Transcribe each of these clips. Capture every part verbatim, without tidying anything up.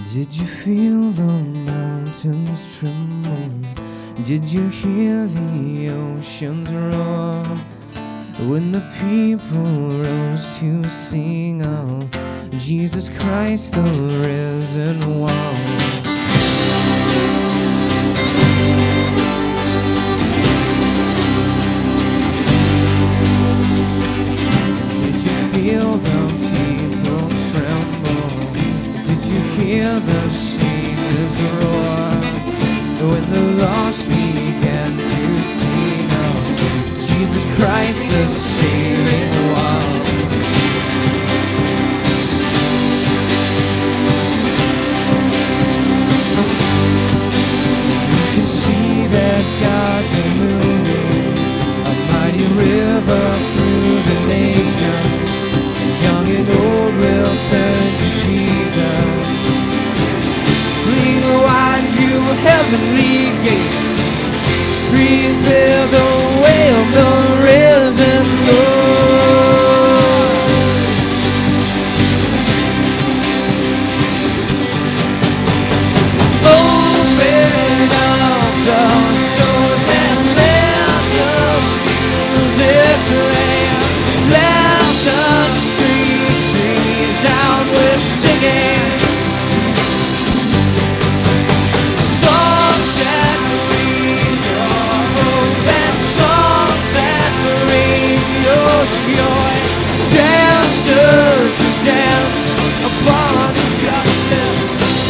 Did you feel the mountains tremble? Did you hear the oceans roar? When the people rose to sing of Jesus Christ, the risen one. Did you feel the people tremble? Did you hear the singers roar? When the lost began to sing of Jesus Christ, the saving one. You can see that God's moving, a mighty river through the nations. Young and old will turn to Jesus. Fling wide you heavenly gates, prepare the way of the risen Lord. Open up the doors and let the music play. Let the street trees out with singing. Dancers who dance upon justice.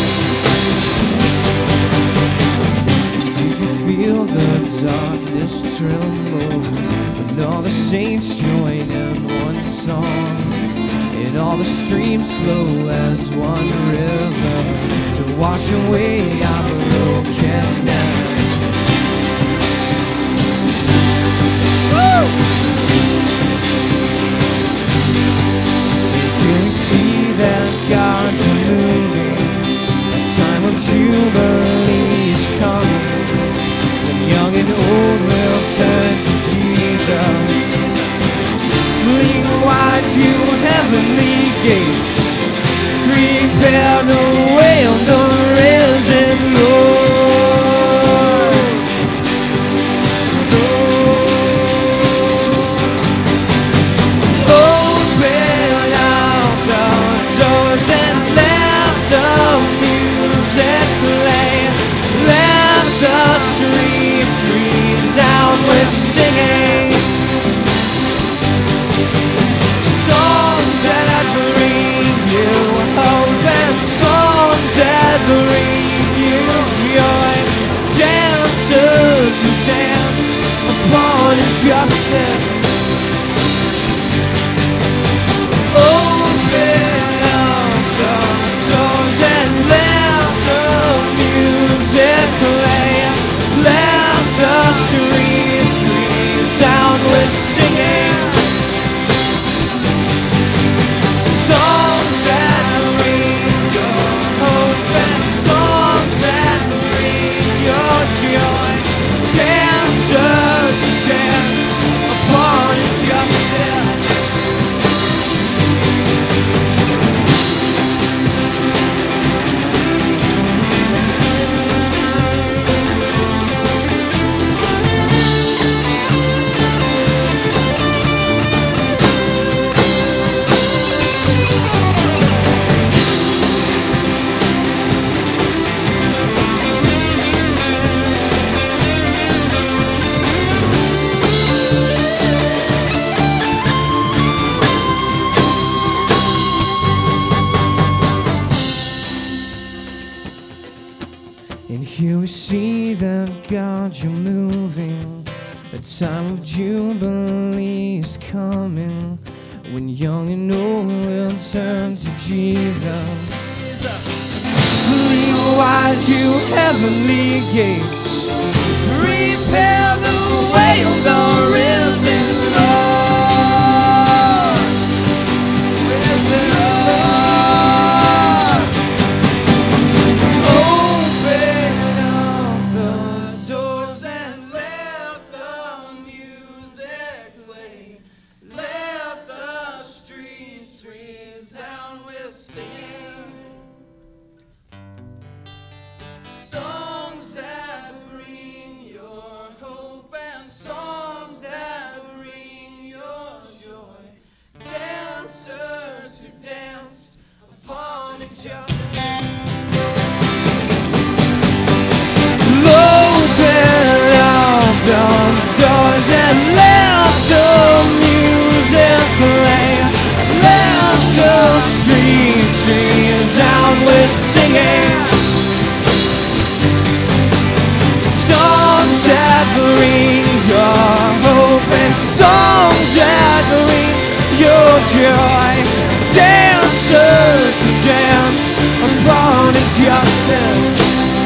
Did you feel the darkness tremble when all the saints join in one song, and all the streams flow as one river to wash away our brokenness? See that God, you're moving, a time of jubilee is coming, when young and old will turn to Jesus. Fling wide you heavenly gates, prepare the way of the risen Lord. Singing songs that bring you hope and songs that bring you joy. Dancers who dance upon injustice. Open up the doors and let the music play. Let the streets sound with singing. Songs that bring your hope and songs that bring your joy. Dancers who dance upon injustice. And here we see that God, you're moving, a time of jubilee is coming, when young and old will turn to Jesus. Fling wide you heavenly gates, prepare the way of the risen Lord. Risen Lord. Singing. joy. Dancers who dance upon injustice.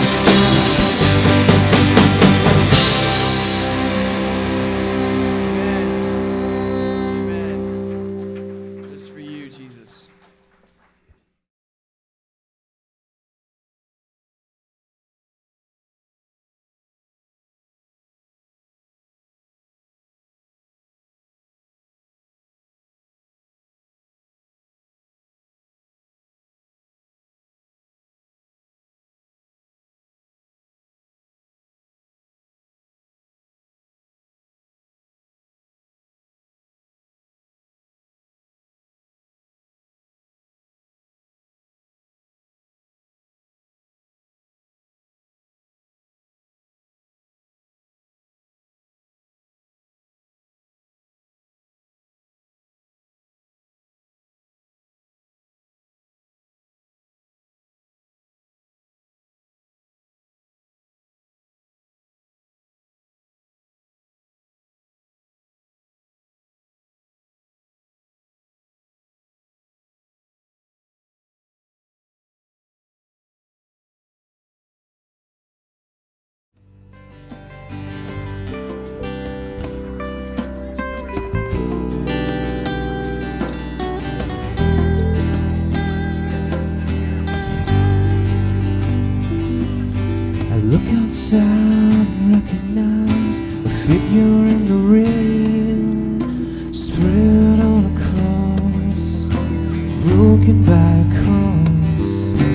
Look outside and recognize a figure in the rain, spread on a cross, broken by a cause.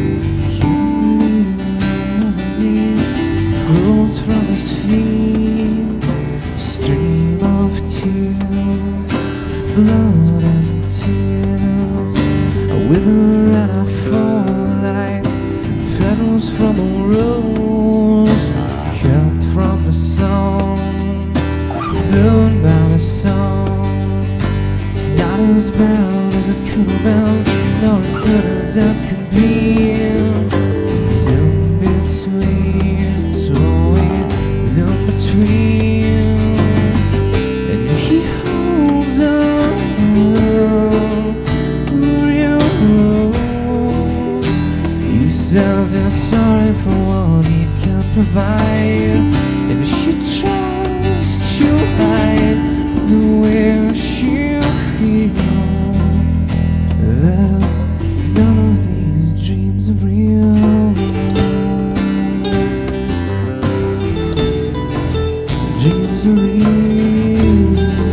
Humanity flows from his feet, a stream of tears, blood and tears. I wither and I fall like petals from a rose, kept from the song, burned by the song. It's not as bad as it could have been, nor as good as it could be. It's in between, it's always in between. And he holds on the real rose. He says he's sorry for what he can't provide, and she tries to hide the way she feels, that none of these dreams are real. Dreams are real.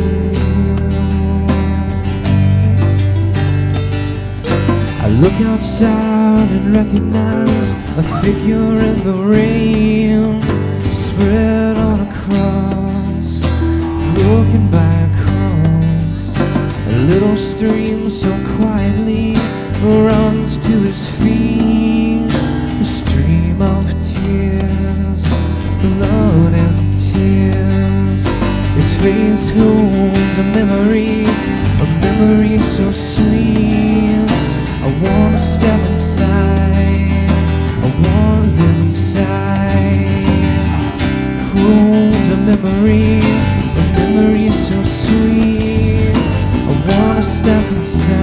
I look outside and recognize a figure in the rain, spread on a cross, broken by a cause. A little stream so quietly runs to his feet, a stream of tears, blood and tears. His face holds a memory, a memory so sweet. I wanna step inside, I wanna live inside. Holds a memory, a memory so sweet. I wanna step inside.